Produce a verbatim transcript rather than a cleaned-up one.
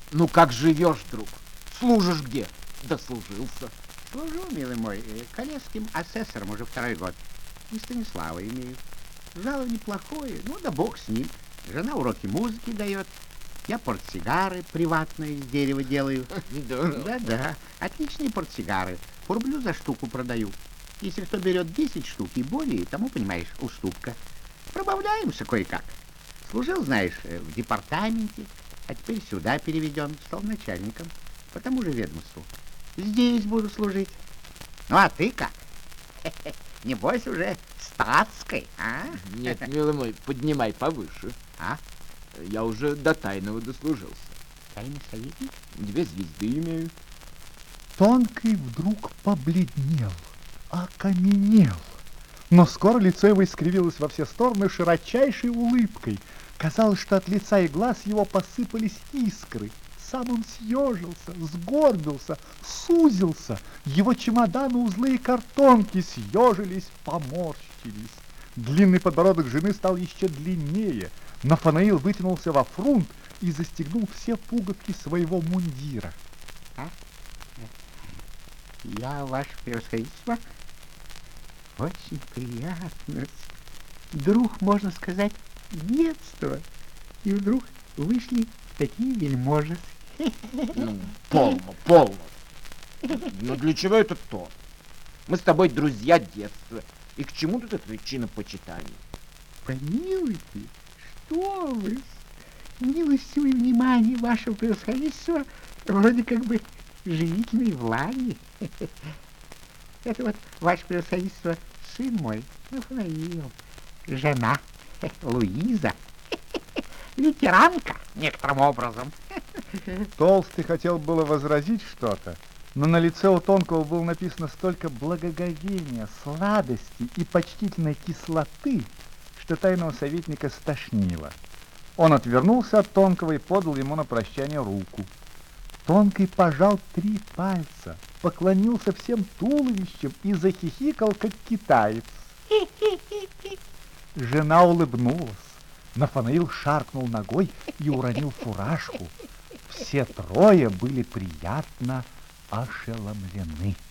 Ну как живешь, друг? Служишь где? Дослужился. Служу, милый мой, коллежским асессором уже второй год. И Станислава имею. Жалование неплохое, ну да бог с ним. Жена уроки музыки дает. Я портсигары приватные из дерева делаю. Да-да, отличные портсигары. По рублю за штуку продаю. Если кто берет десять штук и более, тому, понимаешь, уступка. Пробавляемся кое-как. Служил, знаешь, в департаменте, а теперь сюда переведен, стал начальником по тому же ведомству. Здесь буду служить. Ну, а ты как? Небось, уже статской, а? Нет, милый мой, поднимай повыше. А? Я уже до тайного дослужился. Тайный советник? Две звезды имею. Тонкий вдруг побледнел, окаменел. Но скоро лицо его искривилось во все стороны широчайшей улыбкой. Казалось, что от лица и глаз его посыпались искры. Сам он съежился, сгорбился, сузился. Его чемоданы, узлы и картонки съежились, поморщились. Длинный подбородок жены стал еще длиннее. Нафанаил вытянулся во фрунт и застегнул все пуговки своего мундира. А? Я, ваше превосходительство, очень приятно. Друг, можно сказать, детства. И вдруг вышли такие вельможи. Ну, полно, полно. Ну для чего это то? Мы с тобой друзья детства. И к чему тут это чинопочитание? Помилуйте, что вы? Милостивое внимание вашего превосходительства вроде как бы живительной влаги. Это вот, ваше превосходительство, сын мой, Нафанаил, жена Луиза, ветеранка некоторым образом. Толстый хотел было возразить что-то, но на лице у Тонкого было написано столько благоговения, сладости и почтительной кислоты, что тайного советника стошнило. Он отвернулся от Тонкого и подал ему на прощание руку. Тонкий пожал три пальца, поклонился всем туловищем и захихикал, как китаец. Жена улыбнулась. Нафанаил шаркнул ногой и уронил фуражку. Все трое были приятно ошеломлены.